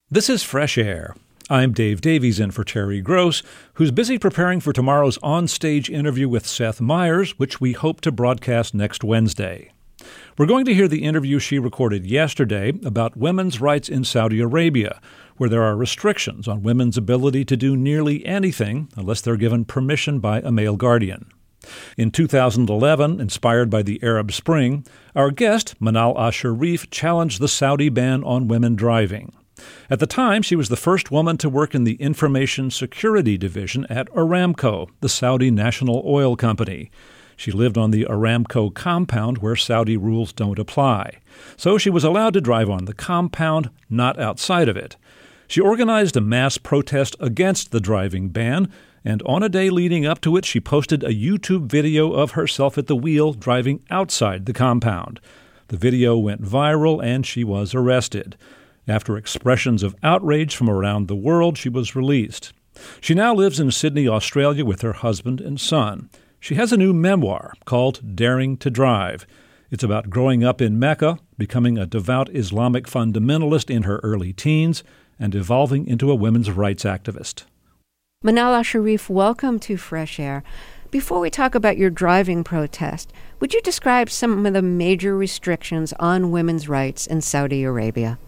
This is Fresh Air. I'm Dave Davies in for Terry Gross, who's busy preparing for tomorrow's on-stage interview with Seth Meyers, which we hope to broadcast next Wednesday. We're going to hear the interview she recorded yesterday about women's rights in Saudi Arabia, where there are restrictions on women's ability to do nearly anything unless they're given permission by a male guardian. In 2011, inspired by the Arab Spring, our guest, Manal Asharif, challenged the Saudi ban on women driving. At the time, she was the first woman to work in the Information Security Division at Aramco, the Saudi national oil company. She lived on the Aramco compound where Saudi rules don't apply. So she was allowed to drive on the compound, not outside of it. She organized a mass protest against the driving ban, and on a day leading up to it, she posted a YouTube video of herself at the wheel driving outside the compound. The video went viral, and she was arrested. After expressions of outrage from around the world, she was released. She now lives in Sydney, Australia, with her husband and son. She has a new memoir called Daring to Drive. It's about growing up in Mecca, becoming a devout Islamic fundamentalist in her early teens, and evolving into a women's rights activist. Manal Asharif, welcome to Fresh Air. Before we talk about your driving protest, would you describe some of the major restrictions on women's rights in Saudi Arabia?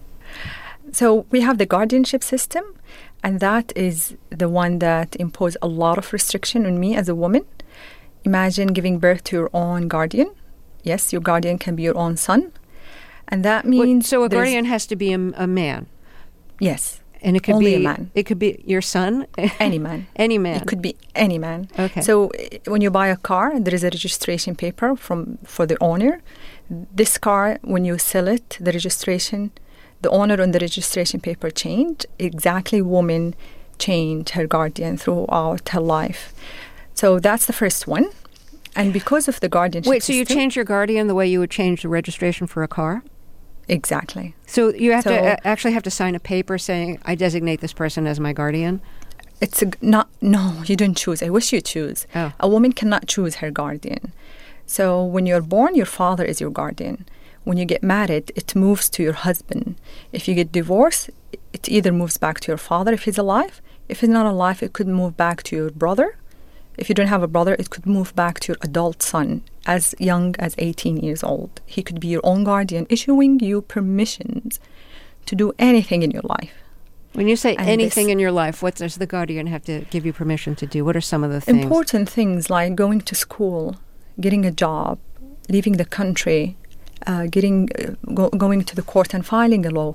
So we have the guardianship system, and that is the one that imposed a lot of restriction on me as a woman. Imagine giving birth to your own guardian. Yes, your guardian can be your own son. And that means... So a guardian has to be a man? Yes. And it could only be a man. It could be your son? Any man. Any man. It could be any man. Okay. So when you buy a car, there is a registration paper for the owner. This car, when you sell it, the registration, the owner on the registration paper changed. Exactly, woman changed her guardian throughout her life. So that's the first one. And because of the guardianship Wait, so you system, change your guardian the way you would change the registration for a car? Exactly. So you have to actually have to sign a paper saying, I designate this person as my guardian? No, you don't choose. I wish you choose. Oh. A woman cannot choose her guardian. So when you're born, your father is your guardian. When you get married, it moves to your husband. If you get divorced, it either moves back to your father if he's alive. If he's not alive, it could move back to your brother. If you don't have a brother, it could move back to your adult son as young as 18 years old. He could be your own guardian, issuing you permissions to do anything in your life. When you say anything in your life, what does the guardian have to give you permission to do? What are some of the things? Important things like going to school, getting a job, leaving the country, going to the court and filing a law,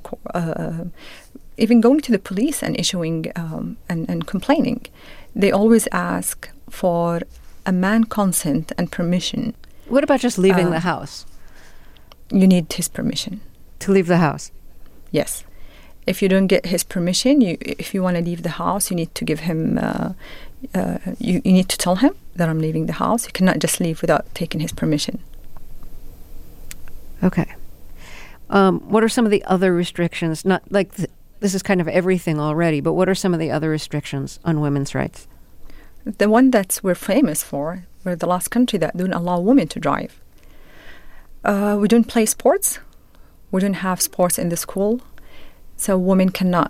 even going to the police and issuing and complaining. They always ask for a man consent and permission. What about just leaving the house? You need his permission. To leave the house? Yes. If you don't get his permission, if you want to leave the house, you need to give him, you need to tell him that I'm leaving the house. You cannot just leave without taking his permission. Okay. What are some of the other restrictions? Not like this is kind of everything already, but what are some of the other restrictions on women's rights? The one that we're famous for, we're the last country that don't allow women to drive. We don't play sports. We don't have sports in the school. So women cannot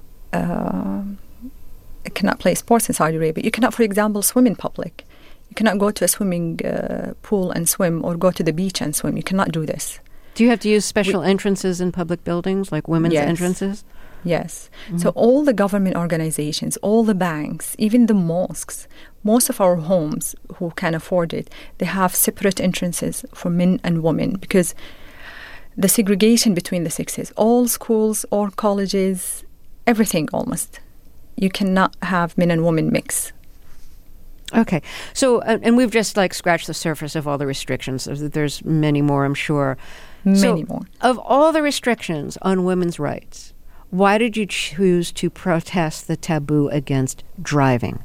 play sports in Saudi Arabia. You cannot, for example, swim in public. You cannot go to a swimming pool and swim or go to the beach and swim. You cannot do this. Do you have to use special entrances in public buildings, like women's entrances? Yes. Mm-hmm. So all the government organizations, all the banks, even the mosques, most of our homes who can afford it, they have separate entrances for men and women because the segregation between the sexes, all schools, all colleges, everything almost. You cannot have men and women mix. Okay. So, and we've just scratched the surface of all the restrictions. There's many more, I'm sure. Many more. Of all the restrictions on women's rights, why did you choose to protest the taboo against driving?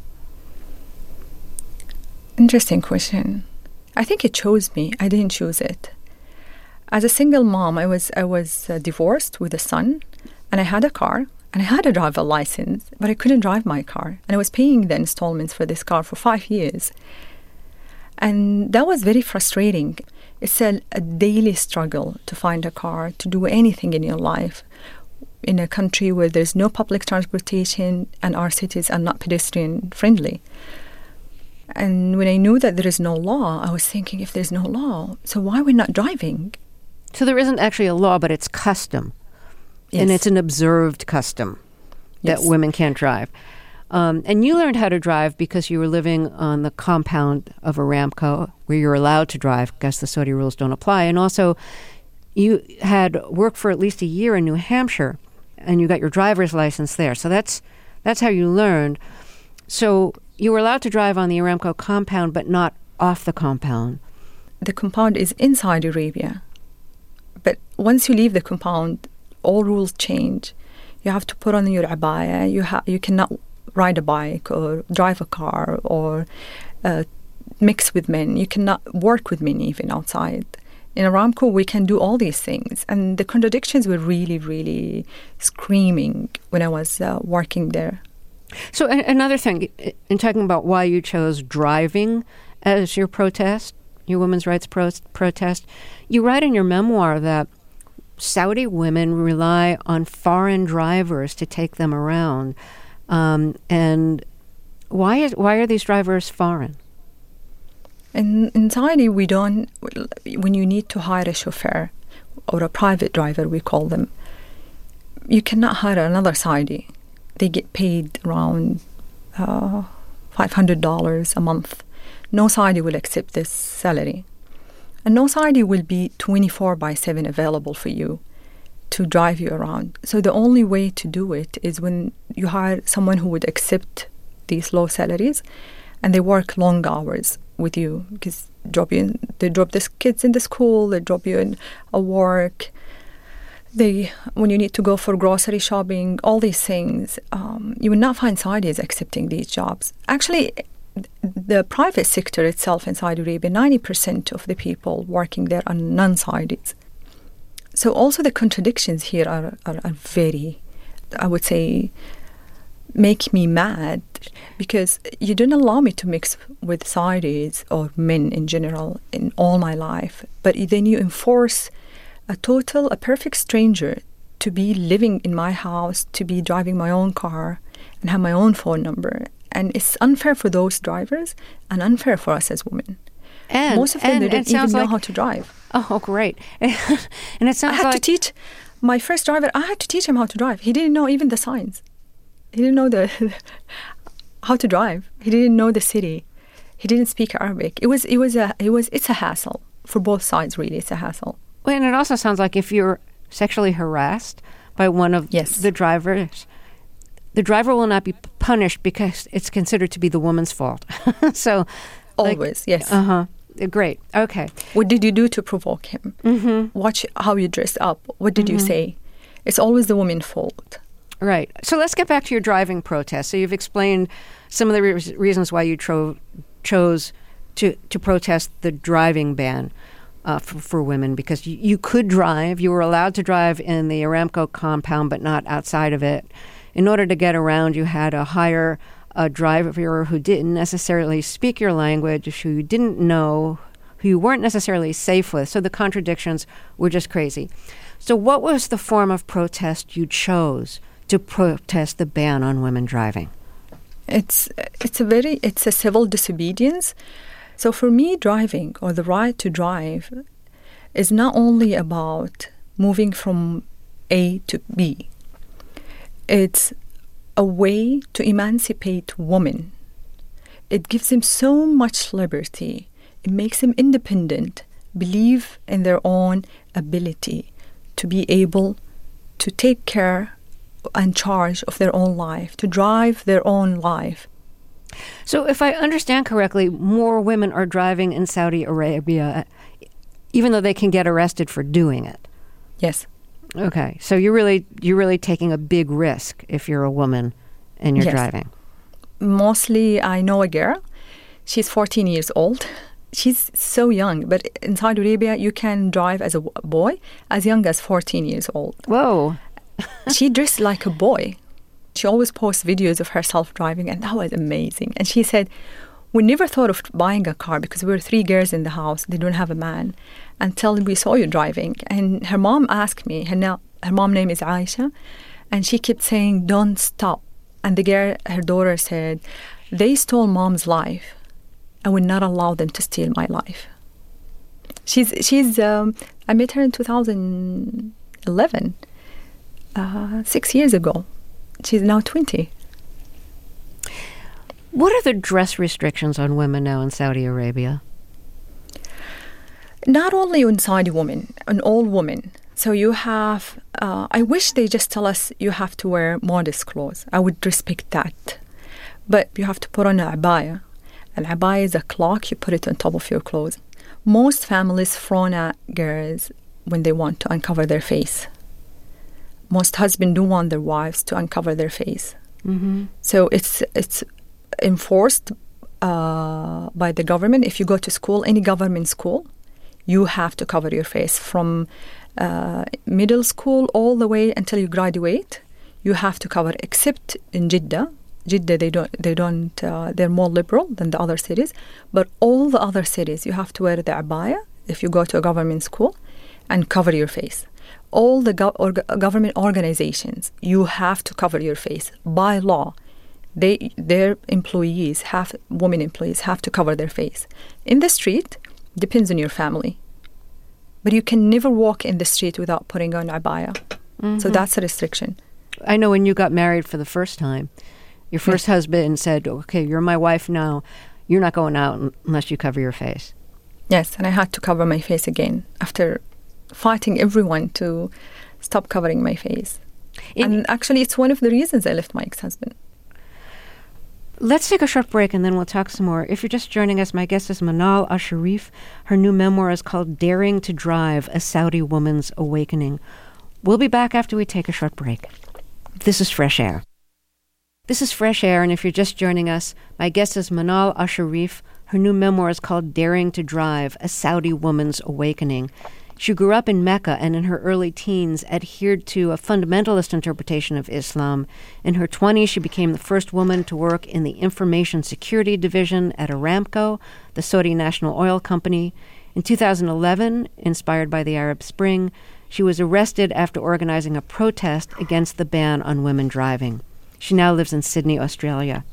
Interesting question. I think it chose me. I didn't choose it. As a single mom, I was divorced with a son, and I had a car, and I had a driver license, but I couldn't drive my car. And I was paying the installments for this car for 5 years. And that was very frustrating. It's a daily struggle to find a car, to do anything in your life. in a country where there's no public transportation and our cities are not pedestrian friendly. And when I knew that there is no law, I was thinking, if there's no law, so why are we not driving? So there isn't actually a law, but it's custom. Yes. And it's an observed custom that Yes. women can't drive. And you learned how to drive because you were living on the compound of Aramco where you're allowed to drive because the Saudi rules don't apply. And also, you had worked for at least a year in New Hampshire, and you got your driver's license there. So that's how you learned. So you were allowed to drive on the Aramco compound, but not off the compound. The compound is inside Arabia. But once you leave the compound, all rules change. You have to put on your abaya. You cannot ride a bike or drive a car or mix with men. You cannot work with men even outside. In Aramco, we can do all these things. And the contradictions were really, really screaming when I was working there. So another thing, in talking about why you chose driving as your protest, your women's rights protest, you write in your memoir that Saudi women rely on foreign drivers to take them around. And why are these drivers foreign? In Saudi, we don't, when you need to hire a chauffeur or a private driver, we call them, you cannot hire another Saudi. They get paid around $500 a month. No Saudi will accept this salary. And no Saudi will be 24/7 available for you to drive you around. So the only way to do it is when you hire someone who would accept these low salaries and they work long hours with you because they drop the kids in the school, they drop you in a work. When you need to go for grocery shopping, all these things, you will not find Saudis accepting these jobs. Actually, the private sector itself in Saudi Arabia, 90% of the people working there are non-Saudis. So also the contradictions here are very, I would say, make me mad because you didn't allow me to mix with Saudis or men in general in all my life. But then you enforce a perfect stranger to be living in my house, to be driving my own car and have my own phone number. And it's unfair for those drivers and unfair for us as women. And most of them they didn't even know like, how to drive. Oh, great. And it sounds I had to teach my first driver, I had to teach him how to drive. He didn't know even the signs. He didn't know how to drive. He didn't know the city. He didn't speak Arabic. It's a hassle for both sides, really. It's a hassle. Well, and it also sounds like if you're sexually harassed by one of the drivers, the driver will not be punished because it's considered to be the woman's fault. So, always, yes. Great. Okay. What did you do to provoke him? Mm-hmm. Watch how you dressed up. What did you say? It's always the woman's fault. Right. So let's get back to your driving protest. So you've explained some of the reasons why you chose to protest the driving ban for women, because you could drive. You were allowed to drive in the Aramco compound, but not outside of it. In order to get around, you had to hire a driver who didn't necessarily speak your language, who you didn't know, who you weren't necessarily safe with. So the contradictions were just crazy. So what was the form of protest you chose to protest the ban on women driving? It's a civil disobedience. So for me, driving or the right to drive is not only about moving from A to B. It's a way to emancipate women. It gives them so much liberty. It makes them independent, believe in their own ability to be able to take care and charge of their own life, to drive their own life. So if I understand correctly, more women are driving in Saudi Arabia, even though they can get arrested for doing it. Yes. Okay. So you're really taking a big risk if you're a woman and you're driving. Mostly I know a girl. She's 14 years old. She's so young, but in Saudi Arabia, you can drive as a boy as young as 14 years old. Whoa. She dressed like a boy. She always posts videos of herself driving, and that was amazing. And she said, we never thought of buying a car because we were 3 girls in the house. They don't have a man until we saw you driving. And her mom asked me, her mom name is Aisha, And she kept saying, don't stop. And the girl, her daughter said, they stole mom's life. I will not allow them to steal my life. I met her in 2011, 6 years ago. She's now 20. What are the dress restrictions on women now in Saudi Arabia? Not only on Saudi women, on all women. So you have, I wish they just tell us you have to wear modest clothes. I would respect that. But you have to put on an abaya. An abaya is a cloak, you put it on top of your clothes. Most families frown at girls when they want to uncover their face. Most husbands do want their wives to uncover their face. Mm-hmm. So it's enforced by the government. If you go to school, any government school, you have to cover your face from middle school all the way until you graduate. You have to cover, except in Jeddah. Jeddah, they're more liberal than the other cities. But all the other cities, you have to wear the abaya if you go to a government school and cover your face. All the government organizations, you have to cover your face by law. Their employees, women employees, have to cover their face. In the street, depends on your family. But you can never walk in the street without putting on abaya. Mm-hmm. So that's a restriction. I know when you got married for the first time, your first husband said, okay, you're my wife now. You're not going out unless you cover your face. Yes, and I had to cover my face again after fighting everyone to stop covering my face. And actually, it's one of the reasons I left my ex-husband. Let's take a short break and then we'll talk some more. If you're just joining us, my guest is Manal Asharif. Her new memoir is called Daring to Drive, A Saudi Woman's Awakening. We'll be back after we take a short break. This is Fresh Air. This is Fresh Air, and if you're just joining us, my guest is Manal Asharif. Her new memoir is called Daring to Drive, A Saudi Woman's Awakening. She grew up in Mecca and in her early teens adhered to a fundamentalist interpretation of Islam. In her 20s, she became the first woman to work in the Information Security Division at Aramco, the Saudi national oil company. In 2011, inspired by the Arab Spring, she was arrested after organizing a protest against the ban on women driving. She now lives in Sydney, Australia.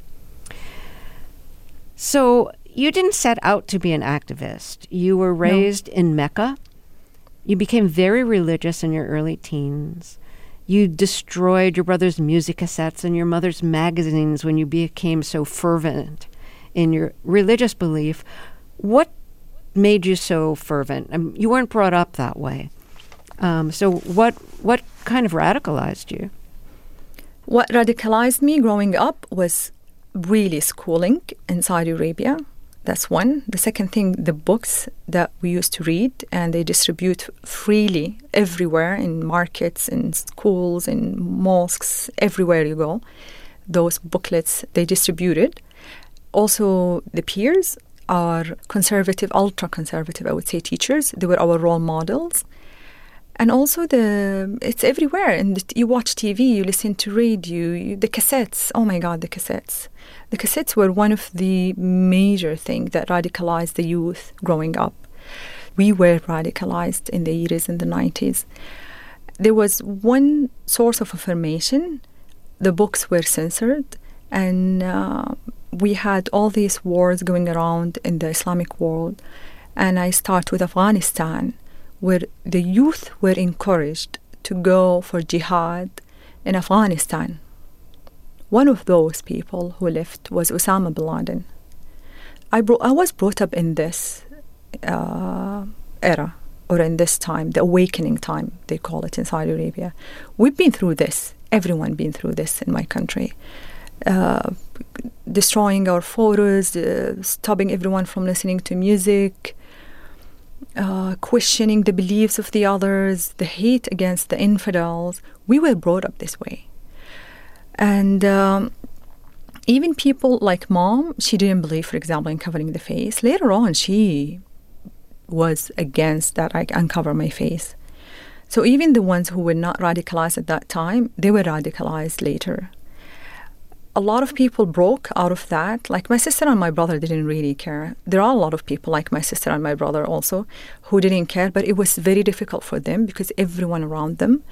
So you didn't set out to be an activist. You were raised in Mecca. You became very religious in your early teens. You destroyed your brother's music cassettes and your mother's magazines when you became so fervent in your religious belief. What made you so fervent? You weren't brought up that way. So what kind of radicalized you? What radicalized me growing up was really schooling in Saudi Arabia. That's one. The second thing, the books that we used to read, and they distribute freely everywhere in markets, in schools, in mosques, everywhere you go. Those booklets, they distributed. Also, the peers are conservative, ultra-conservative, I would say, teachers. They were our role models. And also, it's everywhere. And you watch TV, you listen to radio, the cassettes. Oh my God, the cassettes. The cassettes were one of the major things that radicalized the youth growing up. We were radicalized in the 80s and the 90s. There was one source of information. The books were censored. And we had all these wars going around in the Islamic world. And I start with Afghanistan, where the youth were encouraged to go for jihad in Afghanistan. One of those people who left was Osama bin Laden. I was brought up in this era, or in this time, the awakening time, they call it in Saudi Arabia. We've been through this. Everyone been through this in my country. Destroying our photos, stopping everyone from listening to music, questioning the beliefs of the others, the hate against the infidels. We were brought up this way. And even people like Mom, she didn't believe, for example, in covering the face. Later on, she was against that I uncover my face. So even the ones who were not radicalized at that time, they were radicalized later. A lot of people broke out of that. Like my sister and my brother didn't really care. There are a lot of people like my sister and my brother also who didn't care, but it was very difficult for them because everyone around them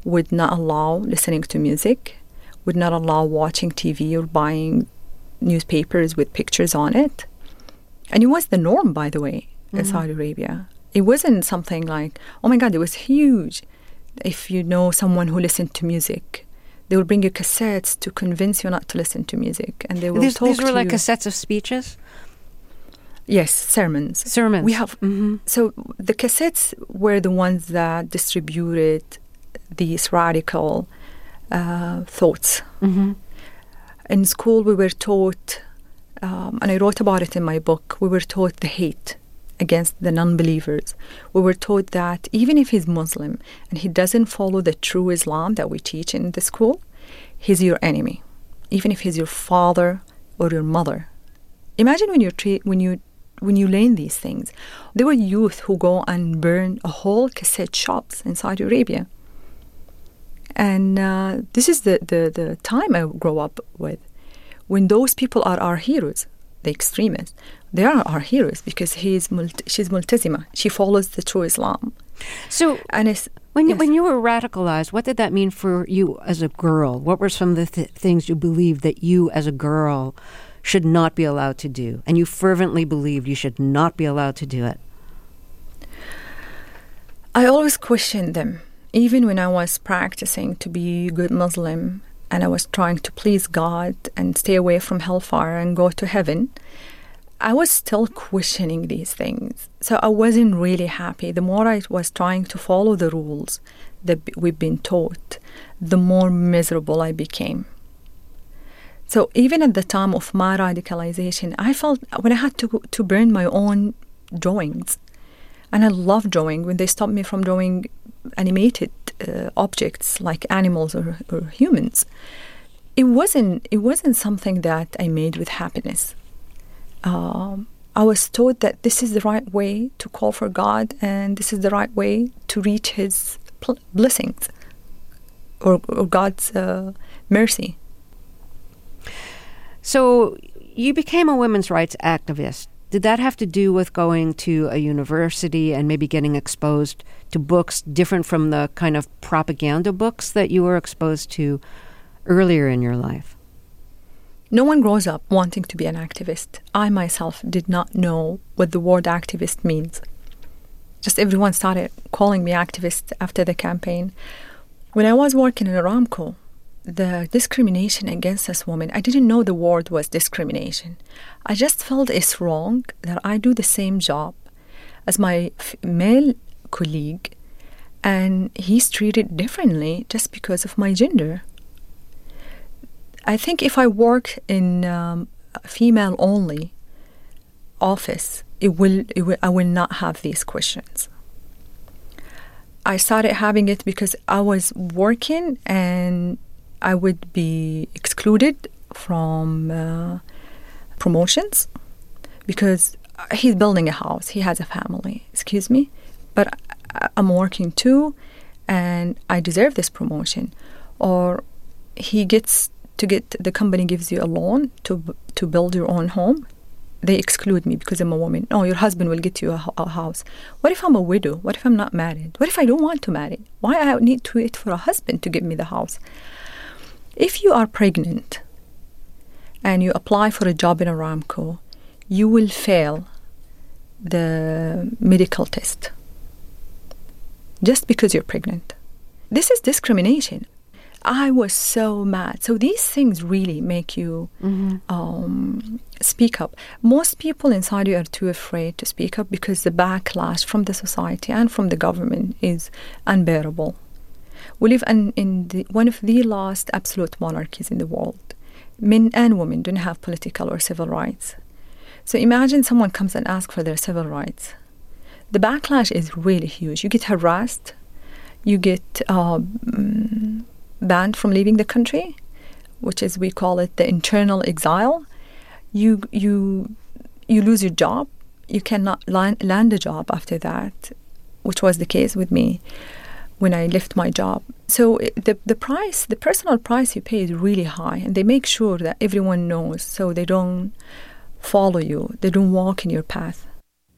would not allow listening to music, would not allow watching TV or buying newspapers with pictures on it. And it was the norm, by the way, in Saudi Arabia. It wasn't something like, oh my God, it was huge. If you know someone who listened to music, they will bring you cassettes to convince you not to listen to music. And they will talk to you. These were like cassettes of speeches? Yes, sermons. Sermons. We have so the cassettes were the ones that distributed these radical thoughts. In school, we were taught, and I wrote about it in my book, we were taught the hate against the non-believers. We were taught that even if he's Muslim and he doesn't follow the true Islam that we teach in the school, he's your enemy, even if he's your father or your mother. Imagine when you learn these things. There were youth who go and burn a whole cassette shops in Saudi Arabia. And this is the time I grew up with, when those people are our heroes, the extremists. They are our heroes because she's multazima. She follows the true Islam. So and when you were radicalized, what did that mean for you as a girl? What were some of the things you believed that you as a girl should not be allowed to do, and you fervently believed you should not be allowed to do it? I always questioned them. Even when I was practicing to be a good Muslim and I was trying to please God and stay away from hellfire and go to heaven, I was still questioning these things. So I wasn't really happy. The more I was trying to follow the rules that we've been taught, the more miserable I became. So even at the time of my radicalization, I felt when I had to burn my own drawings, and I love drawing, when they stopped me from drawing animated objects like animals or humans, it wasn't something that I made with happiness. I was taught that this is the right way to call for God, and this is the right way to reach His blessings or God's mercy. So you became a women's rights activist. Did that have to do with going to a university and maybe getting exposed to books different from the kind of propaganda books that you were exposed to earlier in your life? No one grows up wanting to be an activist. I myself did not know what the word activist means. Just everyone started calling me activist after the campaign. When I was working in Aramco, the discrimination against us women, I didn't know the word was discrimination. I just felt it's wrong that I do the same job as my male colleague and he's treated differently just because of my gender. I think if I work in a female-only office, I will not have these questions. I started having it because I was working and I would be excluded from promotions because he's building a house, he has a family, excuse me, but I'm working too and I deserve this promotion. Or the company gives you a loan to build your own home. They exclude me because I'm a woman. No, your husband will get you a house. What if I'm a widow? What if I'm not married? What if I don't want to marry? Why I need to wait for a husband to give me the house? If you are pregnant and you apply for a job in Aramco, you will fail the medical test just because you're pregnant. This is discrimination. I was so mad. So these things really make you speak up. Most people in Saudi are too afraid to speak up because the backlash from the society and from the government is unbearable. We live in one of the last absolute monarchies in the world. Men and women don't have political or civil rights. So imagine someone comes and asks for their civil rights. The backlash is really huge. You get harassed. You get banned from leaving the country, which is, we call it the internal exile. You lose your job. You cannot land a job after that, which was the case with me when I left my job. So the personal price you pay is really high, and they make sure that everyone knows so they don't follow you, they don't walk in your path.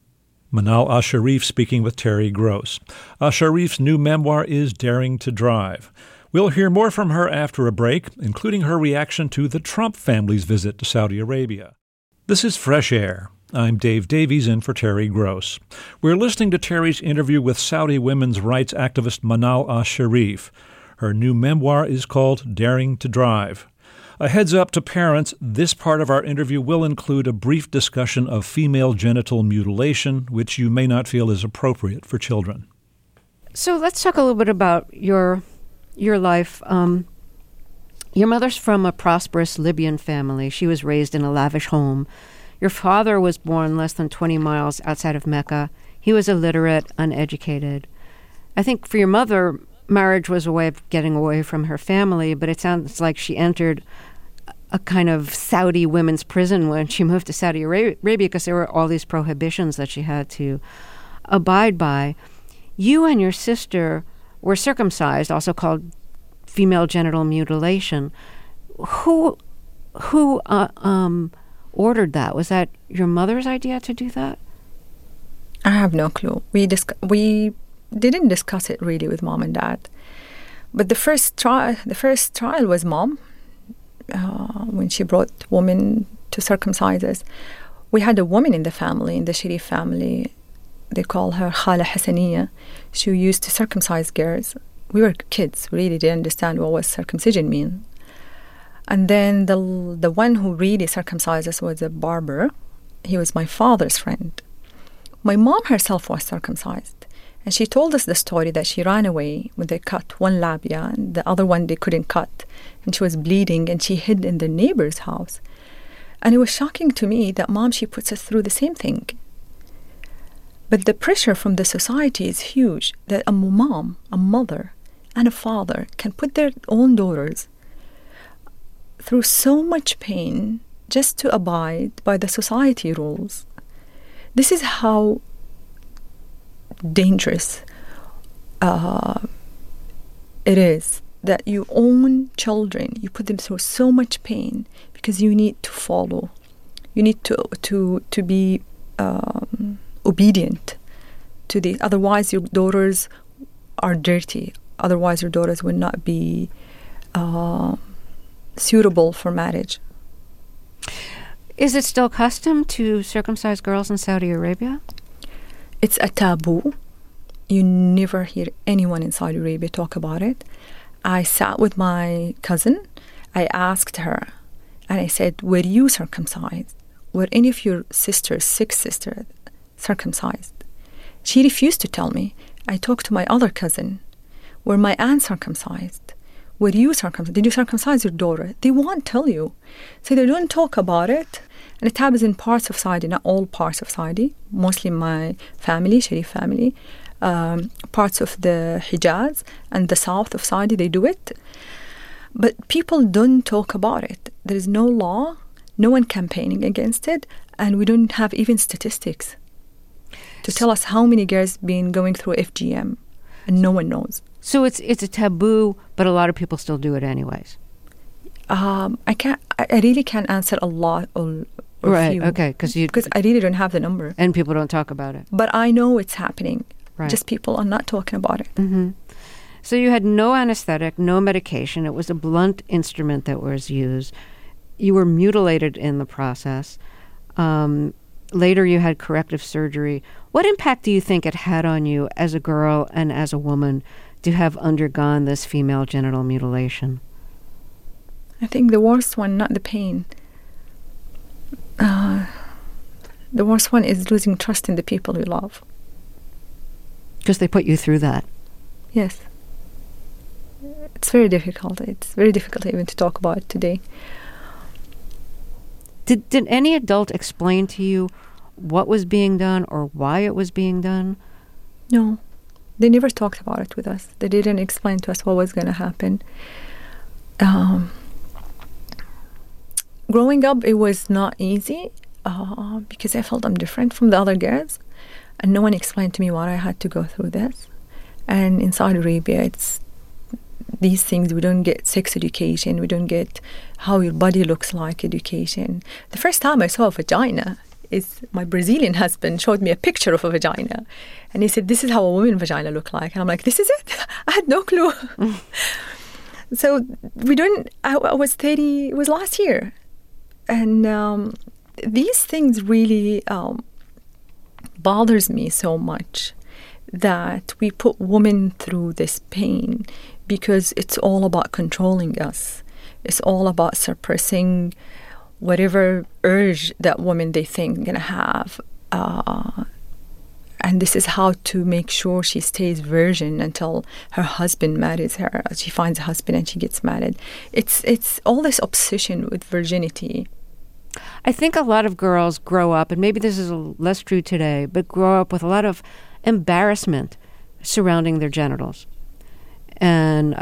Manal Asharif speaking with Terry Gross. Asharif's new memoir is Daring to Drive. We'll hear more from her after a break, including her reaction to the Trump family's visit to Saudi Arabia. This is Fresh Air. I'm Dave Davies in for Terry Gross. We're listening to Terry's interview with Saudi women's rights activist Manal Asharif. Her new memoir is called Daring to Drive. A heads up to parents, this part of our interview will include a brief discussion of female genital mutilation, which you may not feel is appropriate for children. So let's talk a little bit about your life. Your mother's from a prosperous Libyan family. She was raised in a lavish home. Your father was born less than 20 miles outside of Mecca. He was illiterate, uneducated. I think for your mother, marriage was a way of getting away from her family, but it sounds like she entered a kind of Saudi women's prison when she moved to Saudi Arabia because there were all these prohibitions that she had to abide by. You and your sister were circumcised, also called female genital mutilation. Who ordered that? Was that your mother's idea to do that? I have no clue. We didn't discuss it really with mom and dad. But the first trial was mom. When she brought women to circumcise us. We had a woman in the family, in the Sharif family. They call her Khala Hassaniya. She used to circumcise girls. We were kids. We really didn't understand what was circumcision mean. And then the one who really circumcised us was a barber. He was my father's friend. My mom herself was circumcised. And she told us the story that she ran away when they cut one labia and the other one they couldn't cut. And she was bleeding and she hid in the neighbor's house. And it was shocking to me that mom, she puts us through the same thing. But the pressure from the society is huge that a mom, a mother, and a father can put their own daughters through so much pain just to abide by the society rules. This is how dangerous it is that you own children, you put them through so much pain because you need to follow. You need to be obedient to the. Otherwise, your daughters are dirty. Otherwise, your daughters will not be suitable for marriage. Is it still custom to circumcise girls in Saudi Arabia? It's a taboo. You never hear anyone in Saudi Arabia talk about it. I sat with my cousin. I asked her, and I said, were you circumcised? Were any of your sisters, 6 sisters, circumcised? She refused to tell me. I talked to my other cousin. Were my aunt circumcised? Were you circumcised? Did you circumcise your daughter? They won't tell you. So they don't talk about it. And it happens in parts of Saudi, not all parts of Saudi. Mostly my family, Sharif family. Parts of the Hijaz and the south of Saudi, they do it. But people don't talk about it. There is no law, no one campaigning against it, and we don't have even statistics to tell us how many girls been going through FGM, and no one knows. So it's a taboo, but a lot of people still do it anyways. I really can't answer a lot or right, few. Okay, because I really don't have the number. And people don't talk about it. But I know it's happening. Right. Just people are not talking about it. Mm-hmm. So you had no anesthetic, no medication. It was a blunt instrument that was used. You were mutilated in the process. Later you had corrective surgery. What impact do you think it had on you as a girl and as a woman to have undergone this female genital mutilation? I think the worst one, not the pain. The worst one is losing trust in the people you love. Because they put you through that. Yes. It's very difficult. It's very difficult even to talk about it today. Did any adult explain to you what was being done or why it was being done? No. They never talked about it with us. They didn't explain to us what was going to happen. Growing up, it was not easy because I felt I'm different from the other girls. And no one explained to me why I had to go through this. And in Saudi Arabia, it's these things. We don't get sex education. We don't get how your body looks like education. The first time I saw a vagina, is my Brazilian husband showed me a picture of a vagina. And he said, this is how a woman's vagina look like. And I'm like, this is it? I had no clue. So I was 30, it was last year. And these things really bothers me so much, that we put women through this pain because it's all about controlling us. It's all about suppressing whatever urge that women they think gonna have. And this is how to make sure she stays virgin until her husband marries her. She finds a husband and she gets married. It's all this obsession with virginity. I think a lot of girls grow up, and maybe this is less true today, but grow up with a lot of embarrassment surrounding their genitals. And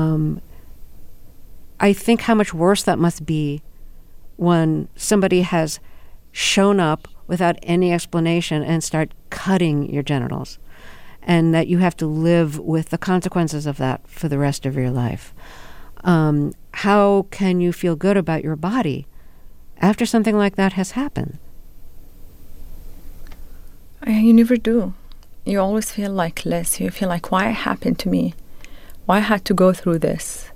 I think how much worse that must be when somebody has shown up without any explanation and start cutting your genitals, and that you have to live with the consequences of that for the rest of your life. How can you feel good about your body after something like that has happened? You never do. You always feel like less. You feel like, why it happened to me? Why I had to go through this?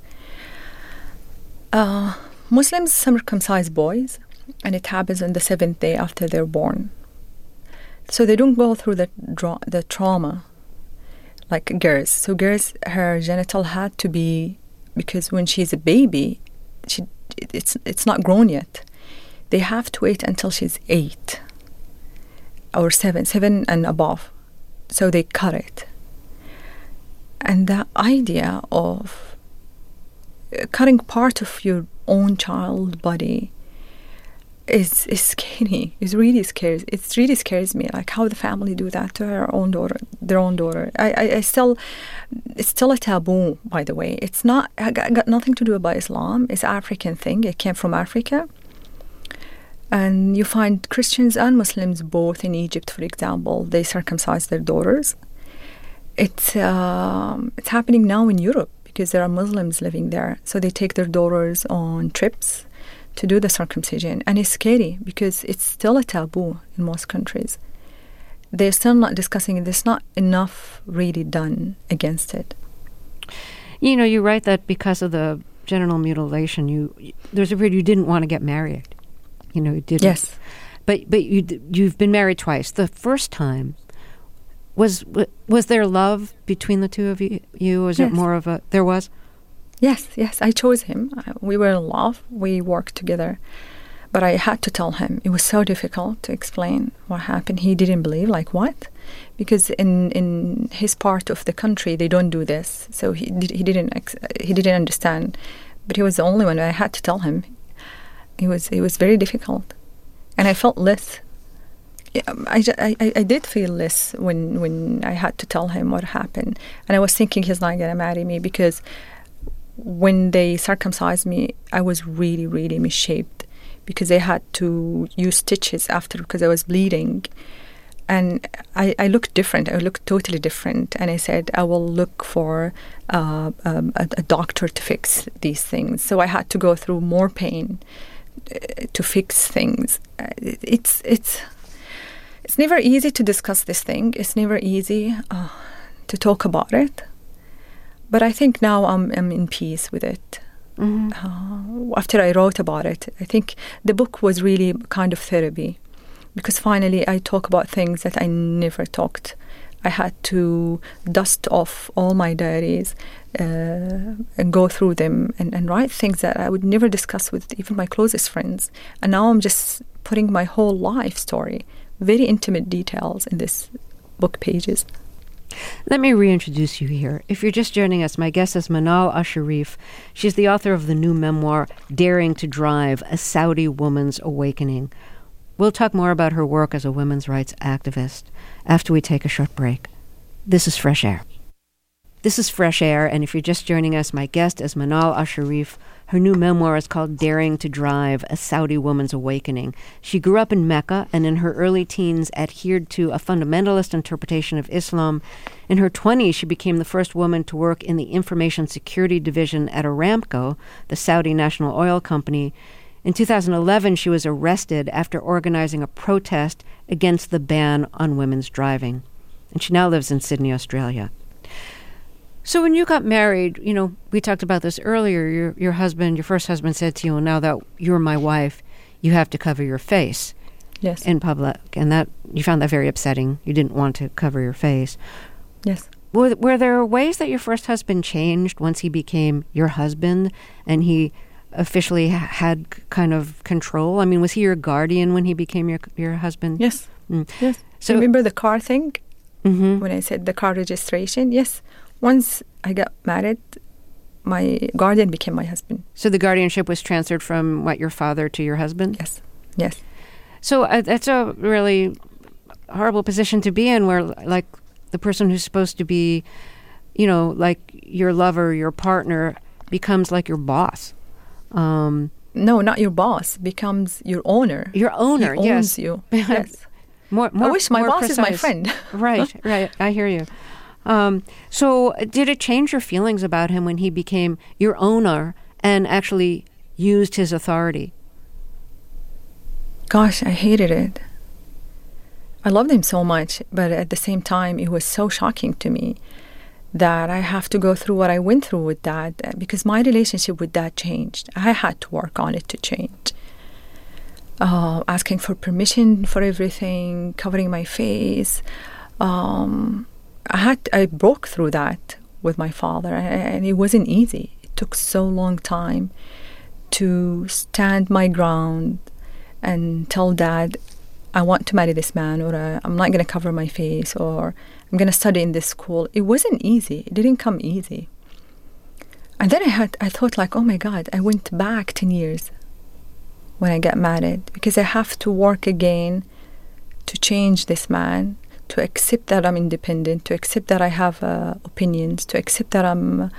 Muslims circumcise boys, and it happens on the 7th day after they're born. So they don't go through the trauma like girls. So girls, her genital had to be, because when she's a baby, it's not grown yet. They have to wait until she's 8 or 7 and above. So they cut it. And the idea of cutting part of your own child body is scary. It really scares me. Like how the family do that to their own daughter. It's still a taboo, by the way. It's not. I got nothing to do about Islam. It's an African thing. It came from Africa. And you find Christians and Muslims both in Egypt, for example, they circumcise their daughters. It's happening now in Europe because there are Muslims living there. So they take their daughters on trips to do the circumcision. And it's scary because it's still a taboo in most countries. They're still not discussing it. There's not enough really done against it. You know, you write that because of the genital mutilation, there's a period you didn't want to get married. You know, you didn't. Yes. But you've been married twice. The first time, was there love between the two of you? Was it more of a... There was? Yes. I chose him. We were in love. We worked together. But I had to tell him. It was so difficult to explain what happened. He didn't believe. Like, what? Because in his part of the country, they don't do this. So he didn't understand. But he was the only one. I had to tell him. It was very difficult, and I felt less. I did feel less when I had to tell him what happened, and I was thinking he's not gonna marry me because when they circumcised me, I was really, really misshaped because they had to use stitches after because I was bleeding, and I looked different. I looked totally different, and I said I will look for a doctor to fix these things. So I had to go through more pain to fix things. It's never easy to discuss this thing. It's never easy to talk about it. But I think now I'm in peace with it. Mm-hmm. After I wrote about it, I think the book was really kind of therapy because finally I talk about things that I never talked. I had to dust off all my diaries and go through them and write things that I would never discuss with even my closest friends. And now I'm just putting my whole life story, very intimate details in this book pages. Let me reintroduce you here. If you're just joining us, my guest is Manal Asharif. She's the author of the new memoir, Daring to Drive, A Saudi Woman's Awakening. We'll talk more about her work as a women's rights activist after we take a short break. This is Fresh Air. This is Fresh Air, and if you're just joining us, my guest is Manal Asharif. Her new memoir is called Daring to Drive, A Saudi Woman's Awakening. She grew up in Mecca and in her early teens adhered to a fundamentalist interpretation of Islam. In her 20s, she became the first woman to work in the Information Security Division at Aramco, the Saudi national oil company. In 2011, she was arrested after organizing a protest against the ban on women's driving. And she now lives in Sydney, Australia. So when you got married, you know, we talked about this earlier, your husband, your first husband said to you, well, now that you're my wife, you have to cover your face Yes. in public. And that you found that very upsetting. You didn't want to cover your face. Yes. Were there ways that your first husband changed once he became your husband and he officially had kind of control? I mean, was he your guardian when he became your husband? Yes. Mm. Yes. So Remember the car thing? Mm-hmm. When I said the car registration? Yes. Once I got married, my guardian became my husband. So the guardianship was transferred from your father to your husband? Yes. Yes. So that's a really horrible position to be in, where like the person who's supposed to be, you know, like your lover, your partner, becomes like your boss. No, not your boss. Becomes your owner. Your owner, he owns yes. you. Yes. More, I wish my more boss is my precise. friend. Right. I hear you. So did it change your feelings about him when he became your owner and actually used his authority? Gosh, I hated it. I loved him so much, but at the same time, it was so shocking to me that I have to go through what I went through with Dad, because my relationship with Dad changed. I had to work on it to change. Asking for permission for everything, covering my face. I broke through that with my father, and it wasn't easy. It took so long time to stand my ground and tell Dad, I want to marry this man, or I'm not going to cover my face, or I'm going to study in this school. It wasn't easy. It didn't come easy. And then I thought like, oh my God, I went back 10 years when I got married, because I have to work again to change this man, to accept that I'm independent, to accept that I have opinions, to accept that I'm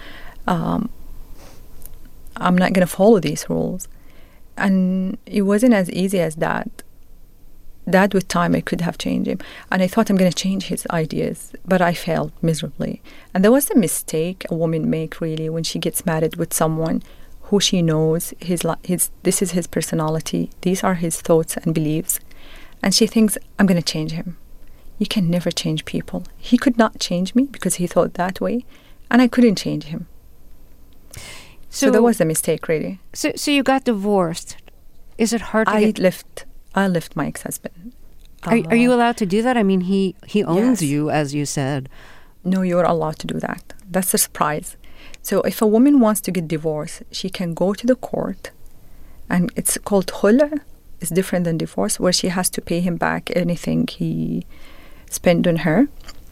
not going to follow these rules. And it wasn't as easy as that. That with time I could have changed him. And I thought I'm going to change his ideas, but I failed miserably. And that was a mistake a woman make really when she gets married with someone who she knows this is his personality, these are his thoughts and beliefs, and she thinks, I'm going to change him. You can never change people. He could not change me because he thought that way, and I couldn't change him. So that was a mistake, really. So you got divorced. Is it hard to I left my ex-husband. Are you allowed to do that? I mean, he owns Yes. you, as you said. No, you're allowed to do that. That's a surprise. So if a woman wants to get divorced, she can go to the court, and it's called khula. It's different than divorce, where she has to pay him back anything he spent on her.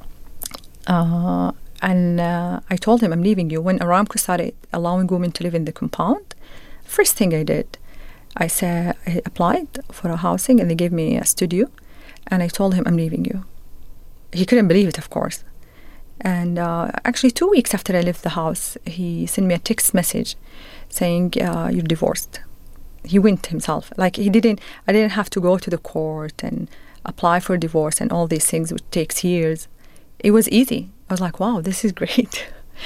And I told him, I'm leaving you. When Aramco started allowing women to live in the compound, first thing I did, I applied for a housing, and they gave me a studio, and I told him, I'm leaving you. He couldn't believe it, of course. And actually 2 weeks after I left the house, he sent me a text message saying, you're divorced. He went himself. Like I didn't have to go to the court and apply for divorce and all these things, which takes years. It was easy. I was like, wow, this is great.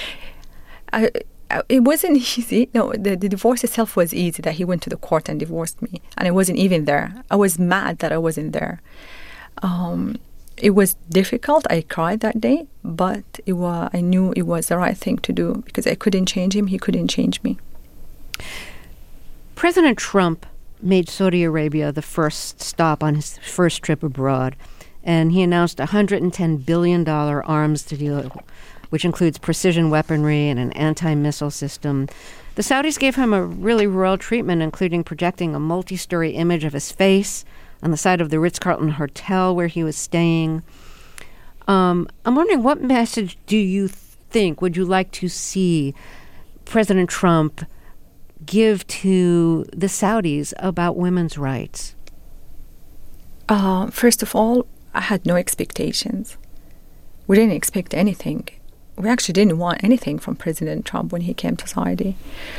It wasn't easy. No, the divorce itself was easy, that he went to the court and divorced me. And I wasn't even there. I was mad that I wasn't there. It was difficult. I cried that day, but I knew it was the right thing to do, because I couldn't change him. He couldn't change me. President Trump made Saudi Arabia the first stop on his first trip abroad, and he announced a $110 billion arms deal, which includes precision weaponry and an anti-missile system. The Saudis gave him a really royal treatment, including projecting a multi-story image of his face on the side of the Ritz-Carlton Hotel where he was staying. I'm wondering, what message do you think would you like to see President Trump give to the Saudis about women's rights? First of all, I had no expectations. We didn't expect anything. We actually didn't want anything from President Trump when he came to Saudi.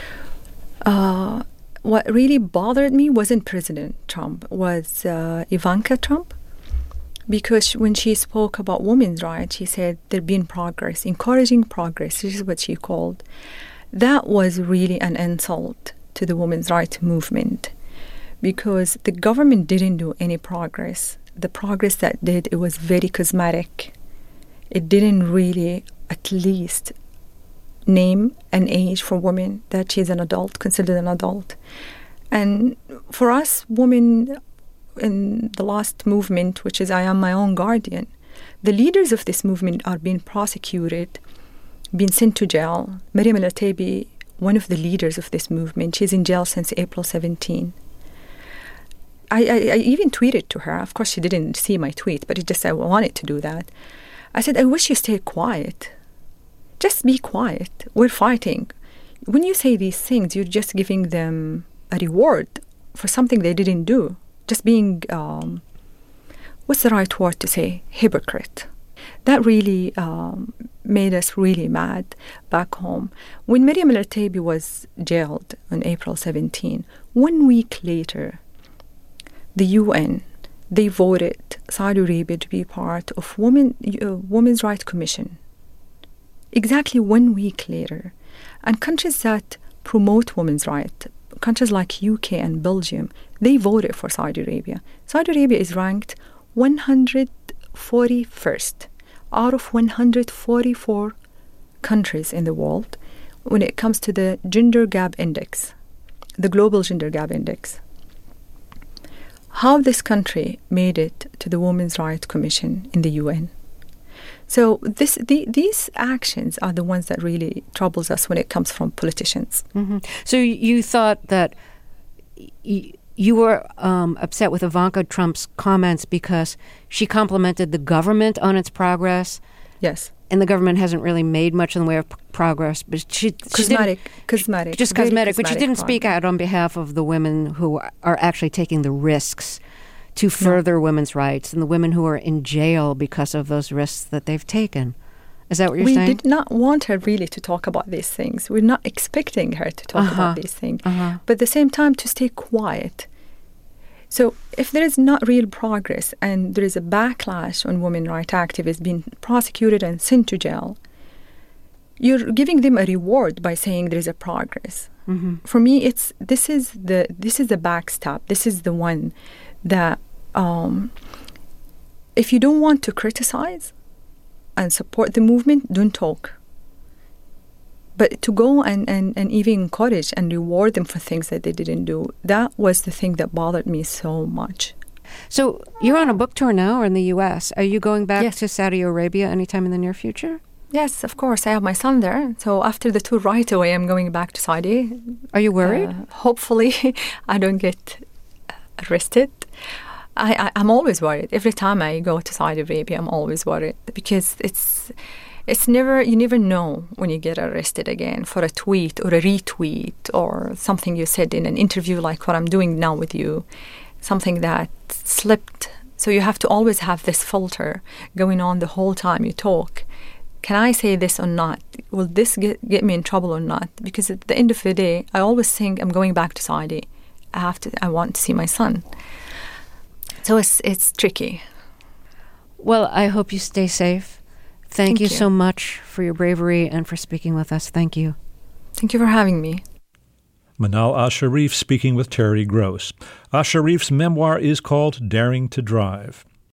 What really bothered me wasn't President Trump, was Ivanka Trump. Because when she spoke about women's rights, she said there'd been progress, encouraging progress. This is what she called. That was really an insult to the women's rights movement. because the government didn't do any progress. The progress that did, it was very cosmetic. It didn't really at least name an age for women that she's an adult, considered an adult. And for us women in the last movement, which is I Am My Own Guardian, the leaders of this movement are being prosecuted, being sent to jail. Maryam El-Ataibi, one of the leaders of this movement, she's in jail since April 17. I even tweeted to her. Of course, she didn't see my tweet, but I wanted to do that. I said, I wish you stayed quiet. Just be quiet. We're fighting. When you say these things, you're just giving them a reward for something they didn't do. Just being, what's the right word to say? Hypocrite. That really made us really mad back home. When Maryam El-Ataibi was jailed on April 17, 1 week later, the UN, they voted Saudi Arabia to be part of Women's Rights Commission. Exactly 1 week later. And countries that promote women's rights, countries like UK and Belgium, they voted for Saudi Arabia. Saudi Arabia is ranked 141st out of 144 countries in the world when it comes to the Gender Gap Index, the Global Gender Gap Index. How this country made it to the Women's Rights Commission in the UN. So these actions are the ones that really troubles us when it comes from politicians. Mm-hmm. So you thought that you were upset with Ivanka Trump's comments because she complimented the government on its progress. Yes. And the government hasn't really made much in the way of progress, but cosmetic, just cosmetic. But she didn't speak out on behalf of the women who are actually taking the risks to further women's rights and the women who are in jail because of those risks that they've taken. Is that what you're saying? We did not want her really to talk about these things. We're not expecting her to talk about these things. But at the same time, to stay quiet. So if there is not real progress and there is a backlash on women rights activists being prosecuted and sent to jail, you're giving them a reward by saying there is a progress. Mm-hmm. For me, this is the backstop. This is the one that if you don't want to criticize and support the movement, don't talk. But to go and even encourage and reward them for things that they didn't do, that was the thing that bothered me so much. So you're on a book tour now or in the U.S. Are you going back to Saudi Arabia anytime in the near future? Yes, of course. I have my son there. So after the tour, right away, I'm going back to Saudi. Are you worried? Hopefully, I don't get arrested. I'm always worried. Every time I go to Saudi Arabia, I'm always worried because it's never, you never know when you get arrested again for a tweet or a retweet or something you said in an interview like what I'm doing now with you, something that slipped. So you have to always have this filter going on the whole time you talk. Can I say this or not? Will this get me in trouble or not? Because at the end of the day, I always think I'm going back to Saudi. I want to see my son. So it's tricky. Well, I hope you stay safe. Thank you so much for your bravery and for speaking with us. Thank you. Thank you for having me. Manal Al-Sharif speaking with Terry Gross. Al-Sharif's memoir is called Daring to Drive.